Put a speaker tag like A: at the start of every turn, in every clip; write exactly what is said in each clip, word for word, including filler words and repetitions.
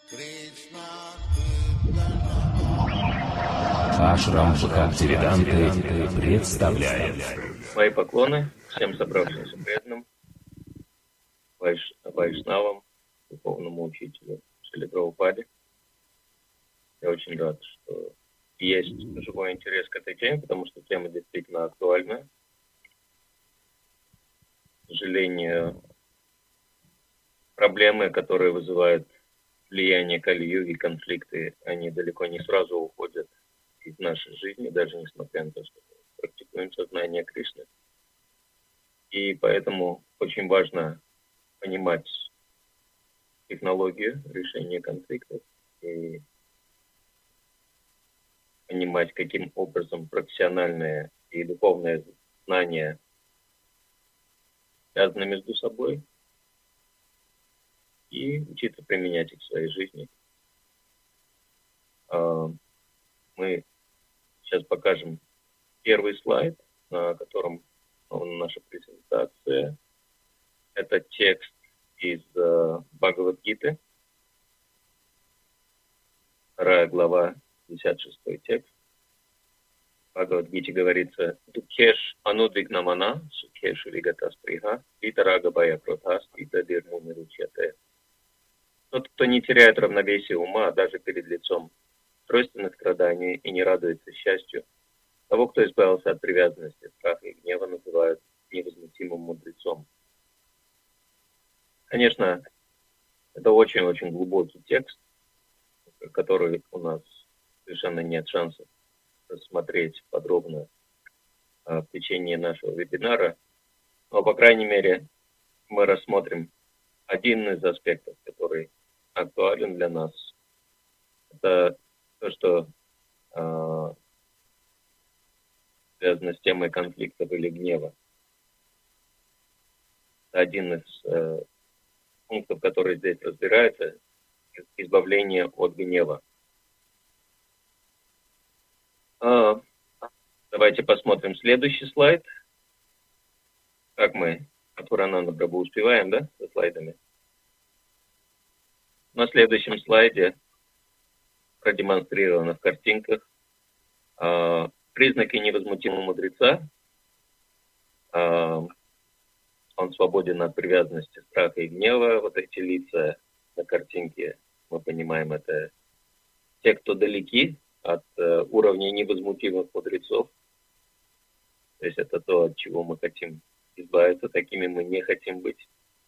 A: Ашрам Бхактивиданты представляет.
B: Мои поклоны всем собравшимся преданным, вайш, вайшнавам, духовному учителю Шриле Прабхупаде. Я очень рад, что есть живой интерес к этой теме, потому что тема действительно актуальна. К сожалению, проблемы, которые вызывают влияние Кали-юги, конфликты, они далеко не сразу уходят из нашей жизни, даже несмотря на то, что мы практикуем сознание Кришны. И поэтому очень важно понимать технологию решения конфликтов и понимать, каким образом профессиональные и духовные знания связаны между собой, и учиться применять их в своей жизни. Мы сейчас покажем первый слайд, на котором наша презентация. Это текст из Бхагавад-гиты, вторая глава, пятьдесят шестой текст. В Бхагавад-гите говорится: «Дукеш анудвигнамана, сукешу вигата сприха, витарага бая кротас, витадирму миручьяте». Тот, кто не теряет равновесие ума даже перед лицом тройственных страданий и не радуется счастью, того, кто избавился от привязанности, страха и гнева, называют невозмутимым мудрецом. Конечно, это очень-очень глубокий текст, который у нас совершенно нет шансов рассмотреть подробно в течение нашего вебинара, но, по крайней мере, мы рассмотрим один из аспектов, который актуален для нас. Это то, что э, связано с темой конфликтов или гнева. Это один из э, пунктов, который здесь разбирается, избавление от гнева. А, давайте посмотрим следующий слайд. Как мы от Пурананда Прабху успеваем, да, со слайдами? На следующем слайде продемонстрировано в картинках а, признаки невозмутимого мудреца. А, он свободен от привязанности, страха и гнева. Вот эти лица на картинке, мы понимаем, это те, кто далеки от uh, уровня невозмутимых мудрецов. То есть это то, от чего мы хотим избавиться, такими мы не хотим быть.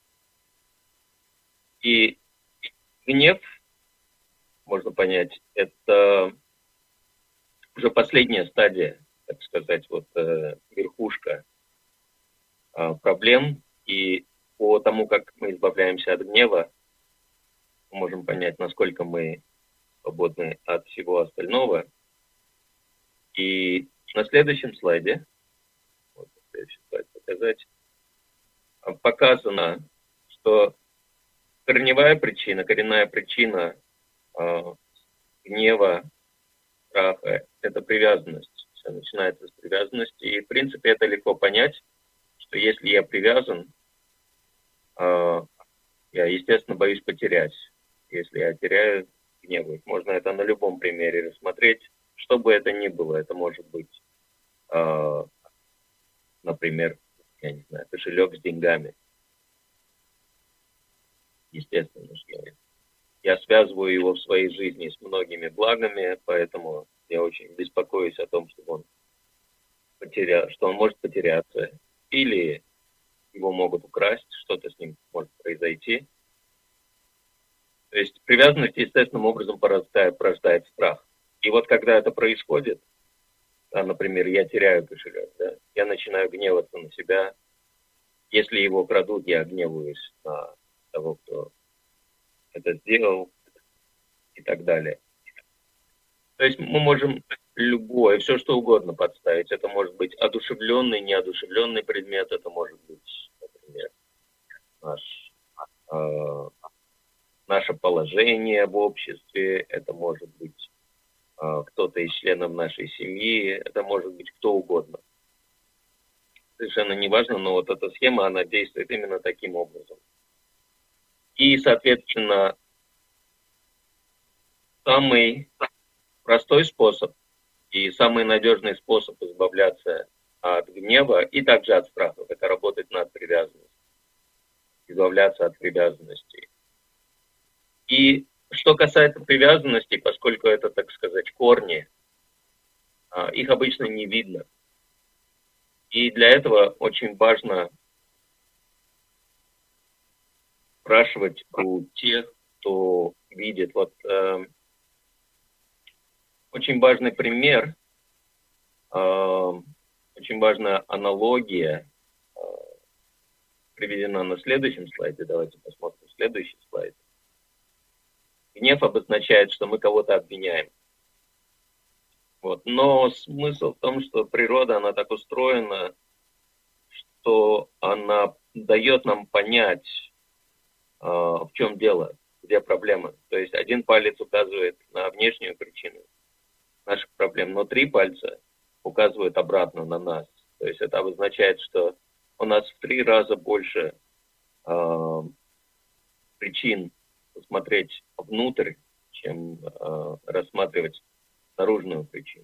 B: И гнев, можно понять, это уже последняя стадия, так сказать, вот uh, верхушка uh, проблем. И по тому, как мы избавляемся от гнева, мы можем понять, насколько мы свободны от всего остального. И на следующем слайде, вот следующий слайд показать, показано, что корневая причина, коренная причина э, гнева, страха – это привязанность. Все начинается с привязанности. И, в принципе, это легко понять, что если я привязан, э, я, естественно, боюсь потерять. Если я теряю, гневаюсь. Можно это на любом примере рассмотреть. Что бы это ни было, это может быть, э, например, я не знаю, кошелек с деньгами. Естественно, что я связываю его в своей жизни с многими благами, поэтому я очень беспокоюсь о том, что он потеря... что он может потеряться, или его могут украсть, что-то с ним может произойти. То есть привязанность естественным образом порождает, порождает страх. И вот когда это происходит, а, например, я теряю кошелек, да, я начинаю гневаться на себя. Если его крадут, я гневаюсь на того, кто это сделал, и так далее. То есть мы можем любое, все что угодно подставить. Это может быть одушевленный, неодушевленный предмет, это может быть, например, наш... Э, наше положение в обществе, это может быть э, кто-то из членов нашей семьи, это может быть кто угодно. Совершенно неважно, но вот эта схема, она действует именно таким образом. И, соответственно, самый простой способ и самый надежный способ избавляться от гнева и также от страха — это работать над привязанностью, избавляться от привязанностей. И что касается привязанностей, поскольку это, так сказать, корни, их обычно не видно. И для этого очень важно спрашивать у тех, кто видит. Вот э, очень важный пример, э, очень важная аналогия э, приведена на следующем слайде. Давайте посмотрим следующий слайд. Гнев обозначает, что мы кого-то обвиняем. Вот. Но смысл в том, что природа, она так устроена, что она дает нам понять, э, в чем дело, где проблема. То есть один палец указывает на внешнюю причину наших проблем, но три пальца указывают обратно на нас. То есть это обозначает, что у нас в три раза больше э, причин посмотреть внутрь, чем э, рассматривать наружную причину.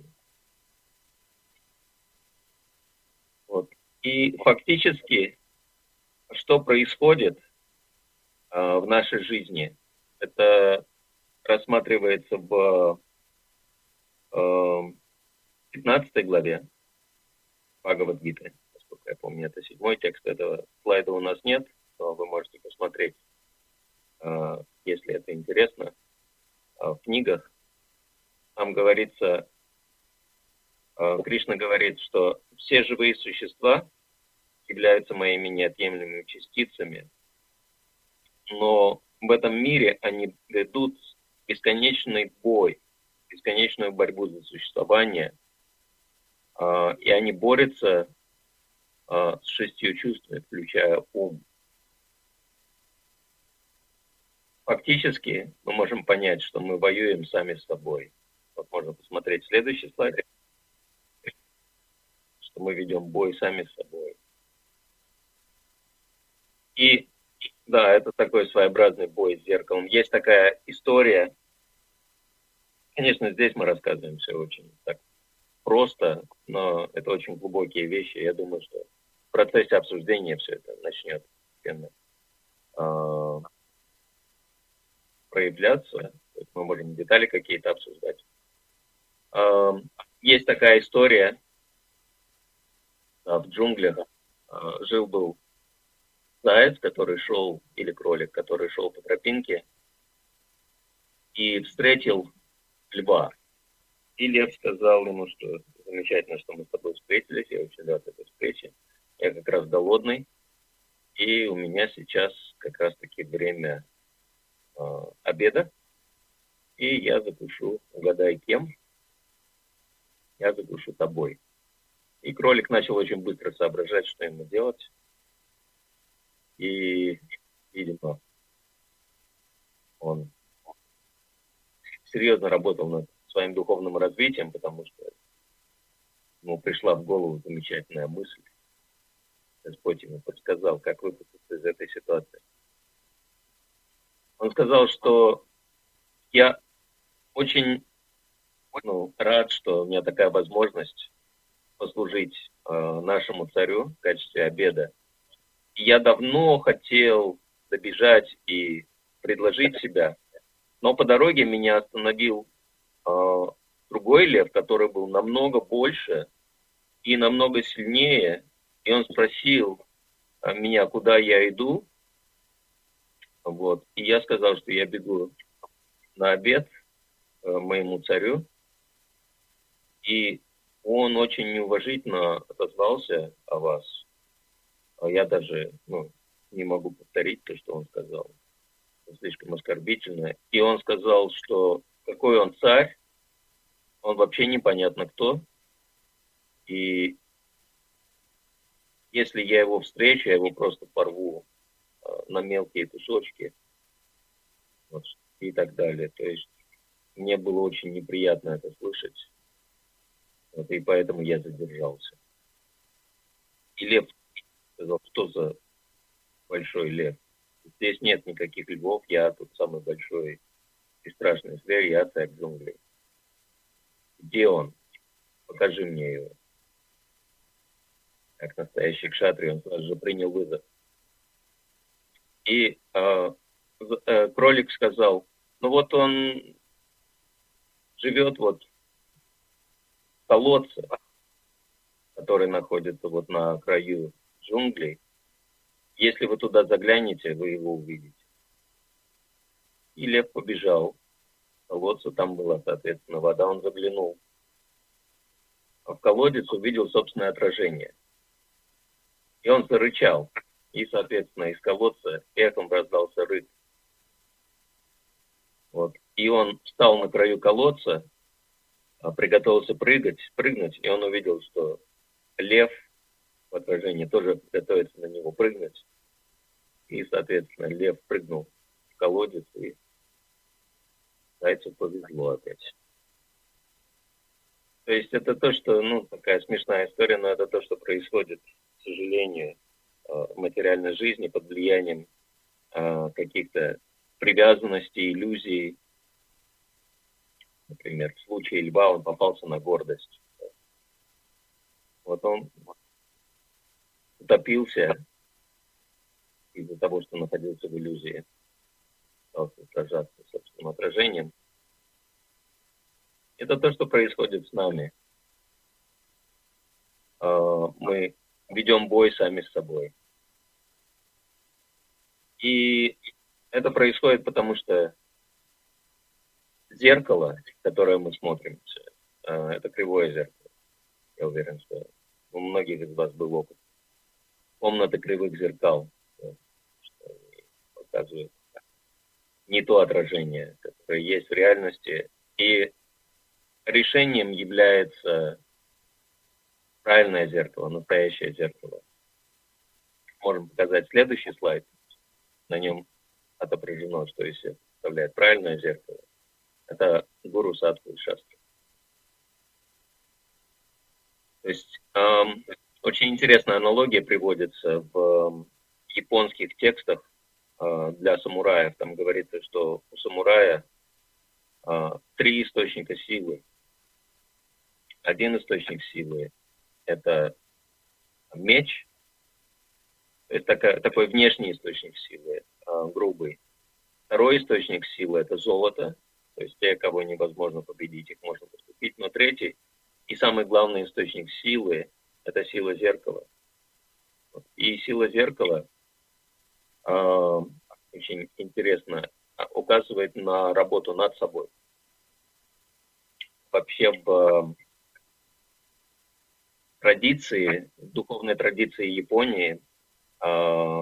B: Вот. И фактически, что происходит э, в нашей жизни, это рассматривается в э, пятнадцатой главе Бхагавад-гиты, насколько я помню, это седьмой текст, этого слайда у нас нет, но вы можете посмотреть, э, если это интересно, э, в книгах. Там говорится, Кришна говорит, что все живые существа являются моими неотъемлемыми частицами, но в этом мире они ведут бесконечный бой, бесконечную борьбу за существование, и они борются с шестью чувствами, включая ум. Фактически мы можем понять, что мы воюем сами с собой. Вот можно посмотреть следующий слайд, что мы ведем бой сами с собой. И да, это такой своеобразный бой с зеркалом. Есть такая история. Конечно, здесь мы рассказываем все очень так просто, но это очень глубокие вещи. Я думаю, что в процессе обсуждения все это начнет постепенно э, проявляться. Мы можем детали какие-то обсуждать. Э, есть такая история. В джунглях жил-был заяц, который шел, или кролик, который шел по тропинке и встретил льва. И лев сказал ему, что замечательно, что мы с тобой встретились, я очень рад этой встрече. Я как раз голодный, и у меня сейчас как раз-таки время э, обеда, и я закушу, угадай кем, я закушу тобой. И кролик начал очень быстро соображать, что ему делать. И, видимо, он серьезно работал над своим духовным развитием, потому что ему пришла в голову замечательная мысль. Господь ему подсказал, как выпутаться из этой ситуации. Он сказал, что я очень ну, рад, что у меня такая возможность послужить э, нашему царю в качестве обеда. И я давно хотел добежать и предложить себя, но по дороге меня остановил э, другой лев, который был намного больше и намного сильнее. И он спросил э, меня, куда я иду. Вот. И я сказал, что я бегу на обед э, моему царю. И он очень неуважительно отозвался о вас. А я даже ну, не могу повторить то, что он сказал. Это слишком оскорбительно. И он сказал, что какой он царь, он вообще непонятно кто. И если я его встречу, я его просто порву э, на мелкие кусочки. Вот, и так далее. То есть мне было очень неприятно это слышать. Вот, и поэтому я задержался. И лев сказал, что за большой лев? Здесь нет никаких львов, я тут самый большой и страшный зверь, я царь джунглей. Где он? Покажи мне его. Как настоящий кшатрий, он сразу же принял вызов. И э, э, кролик сказал, ну вот он живет вот в колодце, который находится вот на краю джунглей. Если вы туда заглянете, вы его увидите. И лев побежал к колодцу, там была, соответственно, вода, он заглянул. А в колодец увидел собственное отражение. И он зарычал. И, соответственно, из колодца эхом раздался рык. Вот. И он встал на краю колодца, приготовился прыгать, прыгнуть, и он увидел, что лев в отражении тоже готовится на него прыгнуть. И, соответственно, лев прыгнул в колодец, и зайцу повезло опять. То есть это то, что, ну, такая смешная история, но это то, что происходит, к сожалению, в материальной жизни под влиянием каких-то привязанностей, иллюзий. Например, в случае льва он попался на гордость. Вот он утопился из-за того, что находился в иллюзии, стался сражаться с собственным отражением. Это то, что происходит с нами. Мы ведем бой сами с собой. И это происходит потому, что зеркало, в которое мы смотрим, это кривое зеркало. Я уверен, что у многих из вас был опыт. Комната кривых зеркал, что показывает не то отражение, которое есть в реальности. И решением является правильное зеркало, настоящее зеркало. Можем показать следующий слайд. На нем отображено, что из себя представляет правильное зеркало. Это гуру саттвы и шастры. То есть эм, очень интересная аналогия приводится в э, японских текстах э, для самураев. Там говорится, что у самурая э, три источника силы. Один источник силы – это меч, то есть такая, такой внешний источник силы, э, грубый. Второй источник силы – это золото, то есть те, кого невозможно победить, их можно поступить. Но третий и самый главный источник силы – это сила зеркала. И сила зеркала э, очень интересно указывает на работу над собой. Вообще в традиции, в духовной традиции Японии э,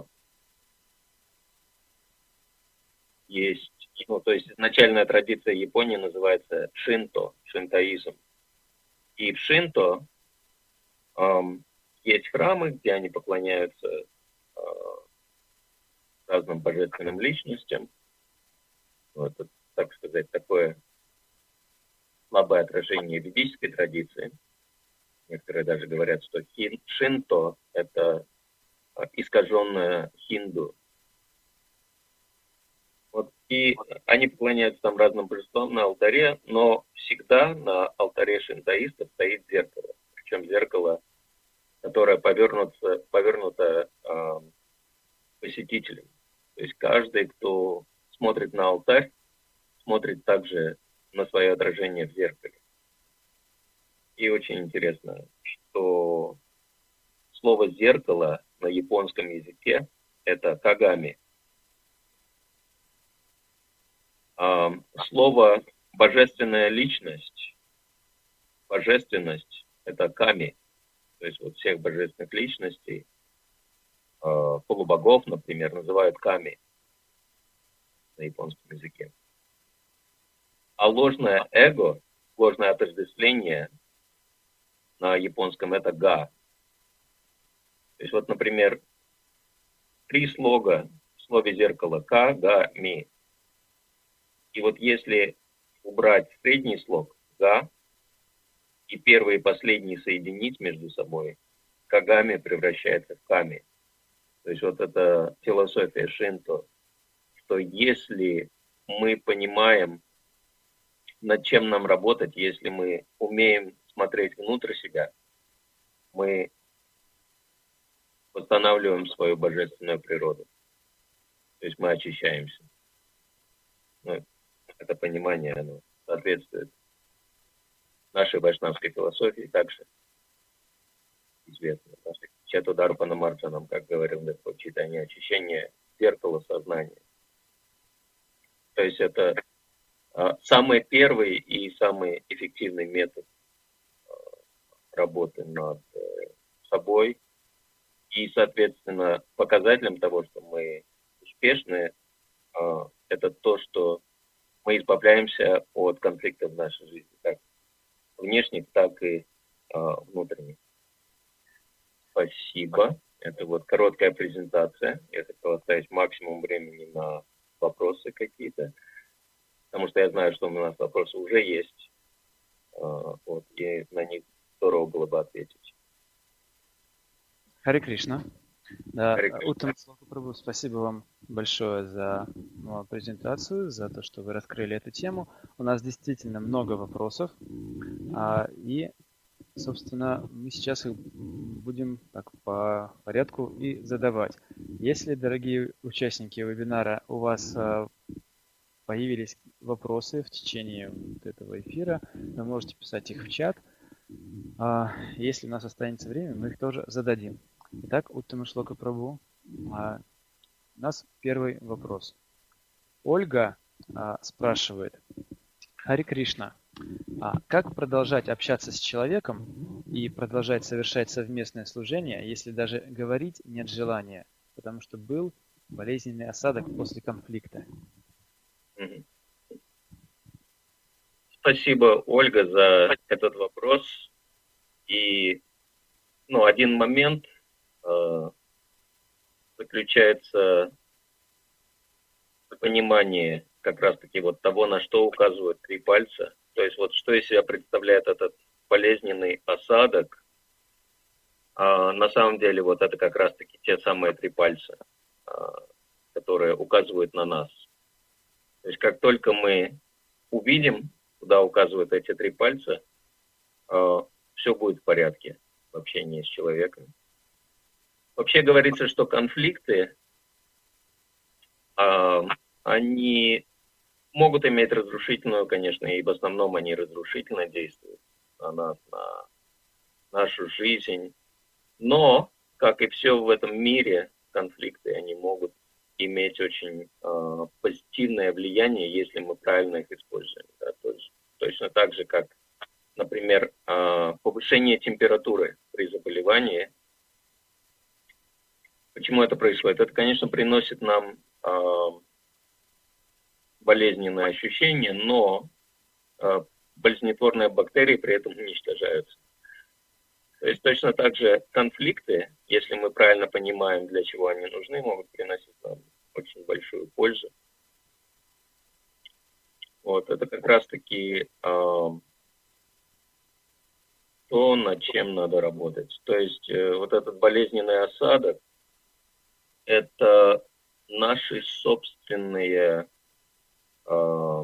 B: есть, ну, то есть изначальная традиция Японии называется шинто, шинтоизм. И в шинто э, есть храмы, где они поклоняются э, разным божественным личностям. Вот, это, так сказать, такое слабое отражение ведической традиции. Некоторые даже говорят, что хин, шинто – это искаженное хинду. Вот, и они поклоняются там разным божествам на алтаре, но всегда на алтаре шинтоистов стоит зеркало. Причем зеркало, которое повернуто, повернуто э, посетителям. То есть каждый, кто смотрит на алтарь, смотрит также на свое отражение в зеркале. И очень интересно, что слово «зеркало» на японском языке – это «кагами». А слово «божественная личность», «божественность» – это «ками». То есть вот всех божественных личностей, полубогов, например, называют «ками» на японском языке. А ложное эго, ложное отождествление на японском это га. То есть вот, например, три слога в слове зеркало ка, га, ми. И вот если убрать средний слог га и первый и последний соединить между собой, кагами превращается в ками. То есть вот это философия шинто, что если мы понимаем над чем нам работать, если мы умеем смотреть внутрь себя, мы восстанавливаем свою божественную природу. То есть мы очищаемся. Ну, это понимание, оно соответствует нашей вайшнавской философии, также известно. Четударпана Марджанам, как говорил Господь Чайтанья, очищение зеркала сознания. То есть это а, самый первый и самый эффективный метод а, работы над а, собой. И, соответственно, показателем того, что мы успешны, а, это то, что мы избавляемся от конфликтов в нашей жизни, как внешних, так и а, внутренних. Спасибо. Это вот короткая презентация. Я хотел оставить максимум времени на вопросы какие-то, потому что я знаю, что у нас вопросы уже есть, а, вот, и на них здорово было бы ответить.
C: Харе Кришна. Да,
B: Харе Кришна.
C: Уттам Прабху, спасибо вам большое за ну, презентацию, за то, что вы раскрыли эту тему. У нас действительно много вопросов, а, и, собственно, мы сейчас их будем так по порядку и задавать. Если, дорогие участники вебинара, у вас а, появились вопросы в течение вот этого эфира, вы можете писать их в чат. А, если у нас останется время, мы их тоже зададим. Итак, Уттама Шлока Прабху, а, у нас первый вопрос. Ольга а, спрашивает: Харе Кришна, а как продолжать общаться с человеком и продолжать совершать совместное служение, если даже говорить нет желания, потому что был болезненный осадок после конфликта?
B: Спасибо, Ольга, за этот вопрос. И ну, один момент э, заключается в понимании как раз-таки вот того, на что указывают три пальца. То есть вот что из себя представляет этот болезненный осадок. А на самом деле вот это как раз-таки те самые три пальца, а, которые указывают на нас. То есть как только мы увидим, куда указывают эти три пальца, а, все будет в порядке в общении с человеком. Вообще говорится, что конфликты, а, они могут иметь разрушительную, конечно, и в основном они разрушительно действуют на нас, на нашу жизнь. Но, как и все в этом мире, конфликты, они могут иметь очень э, позитивное влияние, если мы правильно их используем. Да? То есть, точно так же, как, например, э, повышение температуры при заболевании. Почему это происходит? Это, конечно, приносит нам э, болезненные ощущения, но э, болезнетворные бактерии при этом уничтожаются. То есть точно так же конфликты, если мы правильно понимаем, для чего они нужны, могут приносить нам очень большую пользу. Вот, это как раз-таки э, то, над чем надо работать. То есть э, вот этот болезненный осадок – это наши собственные э,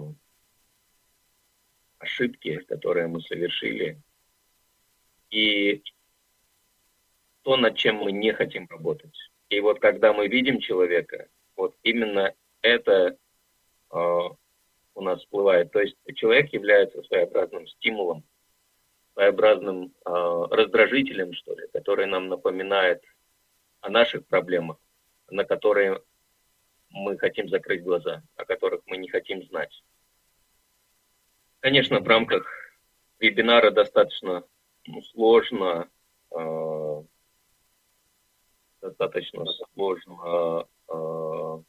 B: ошибки, которые мы совершили, и то, над чем мы не хотим работать. И вот когда мы видим человека, вот именно это э, у нас всплывает. То есть человек является своеобразным стимулом, своеобразным э, раздражителем, что ли, который нам напоминает о наших проблемах, на которые мы хотим закрыть глаза, о которых мы не хотим знать. Конечно, в рамках вебинара достаточно ну, сложно, э, достаточно сложно э,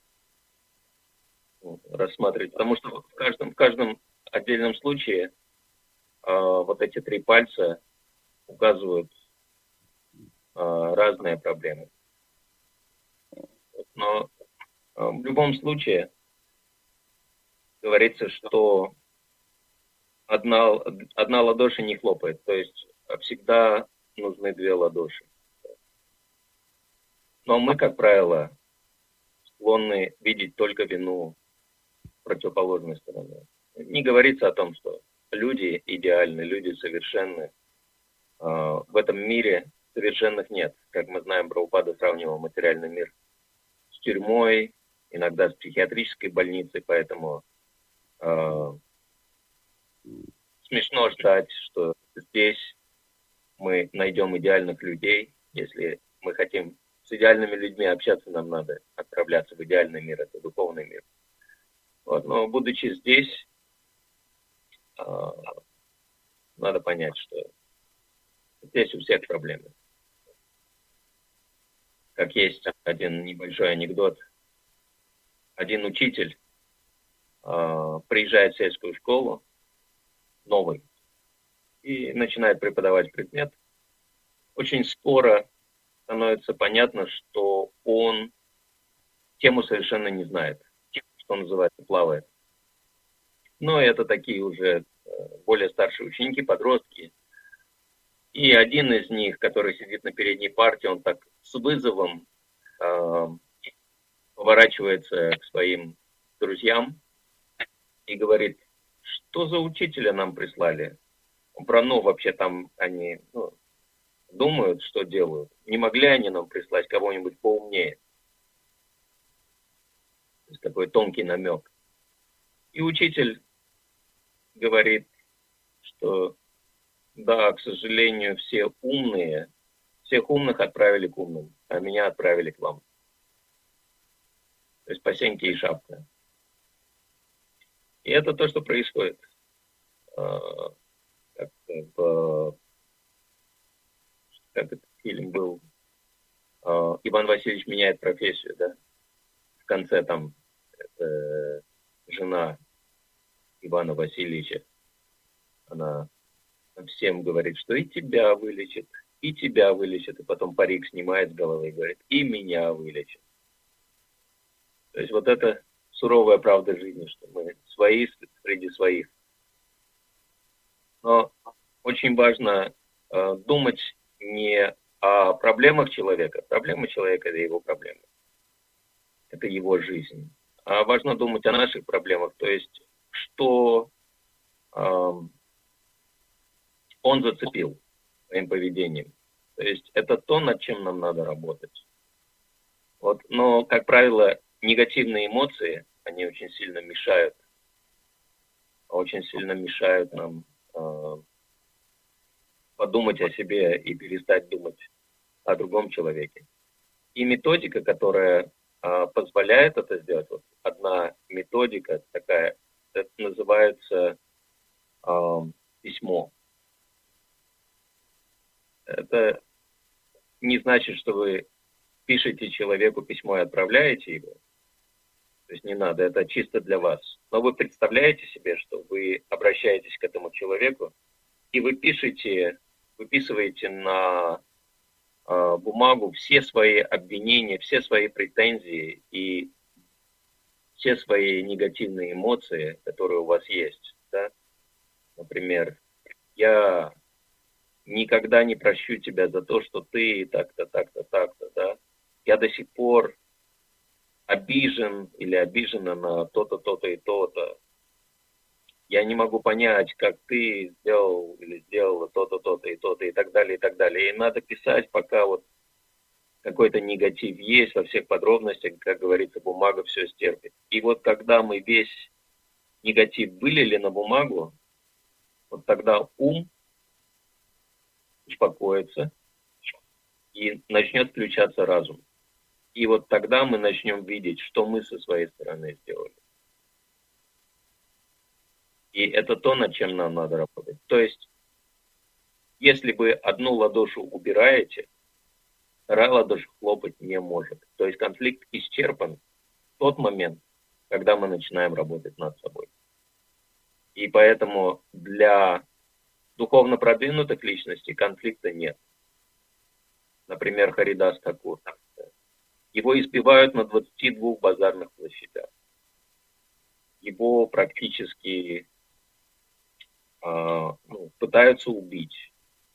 B: рассматривать, потому что в каждом, в каждом отдельном случае э, вот эти три пальца указывают э, разные проблемы. Но э, в любом случае говорится, что Одна, одна ладоши не хлопает, то есть всегда нужны две ладоши. Но мы, как правило, склонны видеть только вину противоположной стороны. не говорится о том, что люди идеальны, люди совершенны. В этом мире совершенных нет. Как мы знаем, Прабхупада сравнивал материальный мир с тюрьмой, иногда с психиатрической больницей, поэтому э, смешно ждать, что здесь мы найдем идеальных людей. Если мы хотим с идеальными людьми общаться, нам надо отправляться в идеальный мир, это духовный мир. Вот. Но будучи здесь, э, надо понять, что здесь у всех проблемы. Как есть один небольшой анекдот. Один учитель э, приезжает в сельскую школу, новый, и начинает преподавать предмет. Очень скоро становится понятно, что он тему совершенно не знает, что называется, плавает. Но это такие уже более старшие ученики, подростки. И один из них, который сидит на передней парте, он так с вызовом э, поворачивается к своим друзьям и говорит: что за учителя нам прислали? Про ну, вообще там они ну, думают, что делают. Не могли они нам прислать кого-нибудь поумнее? То есть такой тонкий намек. И учитель говорит, что да, к сожалению, все умные, всех умных отправили к умным, а меня отправили к вам. То есть по сеньке и шапка. И это то, что происходит. Как, в, как этот фильм был, Иван Васильевич меняет профессию, да? В конце там это жена Ивана Васильевича, она всем говорит, что и тебя вылечит, и тебя вылечит, и потом парик снимает с головы и говорит, и меня вылечит. То есть вот это суровая правда жизни, что мы свои среди своих. Но очень важно э, думать не о проблемах человека. Проблемы человека – это его проблемы. Это его жизнь. А важно думать о наших проблемах, то есть что э, он зацепил своим поведением. То есть это то, над чем нам надо работать. Вот. Но, как правило, негативные эмоции, они очень сильно мешают, очень сильно мешают нам э, подумать о себе и перестать думать о другом человеке. И методика, которая э, позволяет это сделать, вот одна методика такая, это называется э, письмо. Это не значит, что вы пишете человеку письмо и отправляете его. То есть не надо, это чисто для вас. Но вы представляете себе, что вы обращаетесь к этому человеку, и вы пишете, выписываете на э, бумагу все свои обвинения, все свои претензии и все свои негативные эмоции, которые у вас есть. Да? Например, я никогда не прощу тебя за то, что ты так-то, так-то, так-то, да. Я до сих пор обижен или обижена на то-то, то-то и то-то. Я не могу понять, как ты сделал или сделала то-то, то-то и то-то и так далее, и так далее. И надо писать, пока вот какой-то негатив есть во всех подробностях, как говорится, бумага все стерпит. И вот когда мы весь негатив вылили на бумагу, вот тогда ум успокоится, и начнет включаться разум. И вот тогда мы начнем видеть, что мы со своей стороны сделали. И это то, над чем нам надо работать. То есть, если вы одну ладошу убираете, вторая ладошка хлопать не может. То есть конфликт исчерпан в тот момент, когда мы начинаем работать над собой. И поэтому для духовно продвинутых личностей конфликта нет. Например, Харидас Такур. Его избивают на двадцати двух базарных площадях. Его практически э, ну, пытаются убить.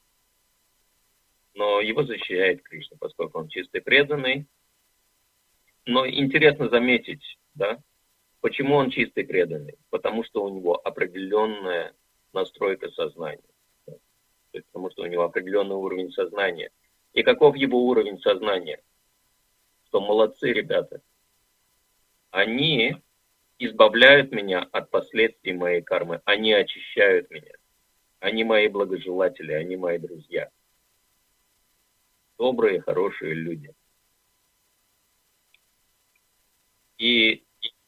B: Но его защищает Кришна, поскольку он чистый преданный. Но интересно заметить, да, Почему он чистый преданный? Потому что у него определенная настройка сознания. То есть, потому что у него определенный уровень сознания. И каков его уровень сознания? Что молодцы ребята. Они избавляют меня от последствий моей кармы. Они очищают меня. Они мои благожелатели, они мои друзья. Добрые, хорошие люди. И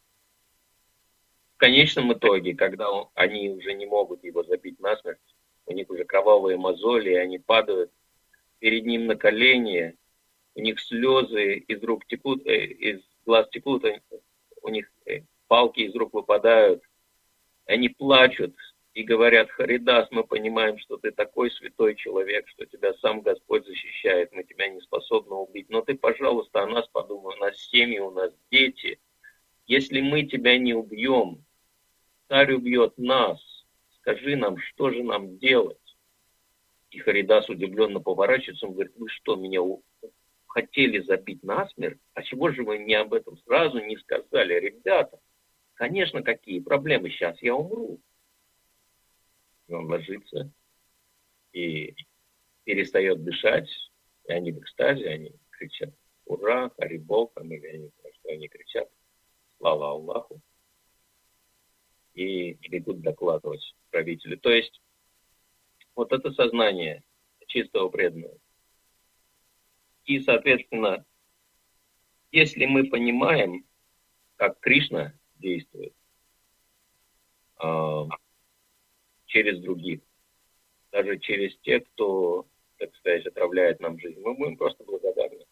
B: в конечном итоге, когда он, они уже не могут его забить насмерть, у них уже кровавые мозоли, и они падают перед ним на колени, у них слезы из рук текут, э, из глаз текут, у них э, палки из рук выпадают, они плачут и говорят: Харидас, мы понимаем, что ты такой святой человек, что тебя сам Господь защищает, мы тебя не способны убить, но ты, пожалуйста, о нас подумай, у нас семьи, у нас дети. Если мы тебя не убьем, царь убьет нас, скажи нам, что же нам делать? И Харидас удивленно поворачивается, он говорит: вы что, меня хотели забить насмерть? А чего же вы мне об этом сразу не сказали? Ребята, конечно, какие проблемы, сейчас я умру. И он ложится и перестает дышать, и они в экстазе, они кричат: ура, Харибол, там, или они, что они кричат, слава Аллаху, и бегут докладывать правителю. То есть вот это сознание чистого преданного. И, соответственно, если мы понимаем, как Кришна действует э, через других, даже через тех, кто, так сказать, отравляет нам жизнь, мы будем просто благодарны.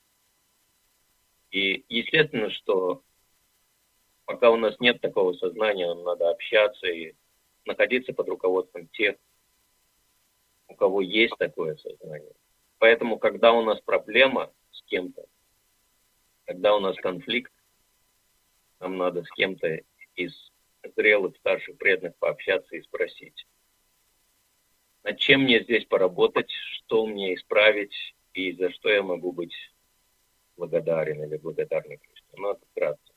B: И естественно, что пока у нас нет такого сознания, нам надо общаться и находиться под руководством тех, у кого есть такое сознание. Поэтому, когда у нас проблема с кем-то, когда у нас конфликт, нам надо с кем-то из зрелых старших преданных пообщаться и спросить: над чем мне здесь поработать, что мне исправить и за что я могу быть благодарен или благодарна Кришне. Ну, это вкратце.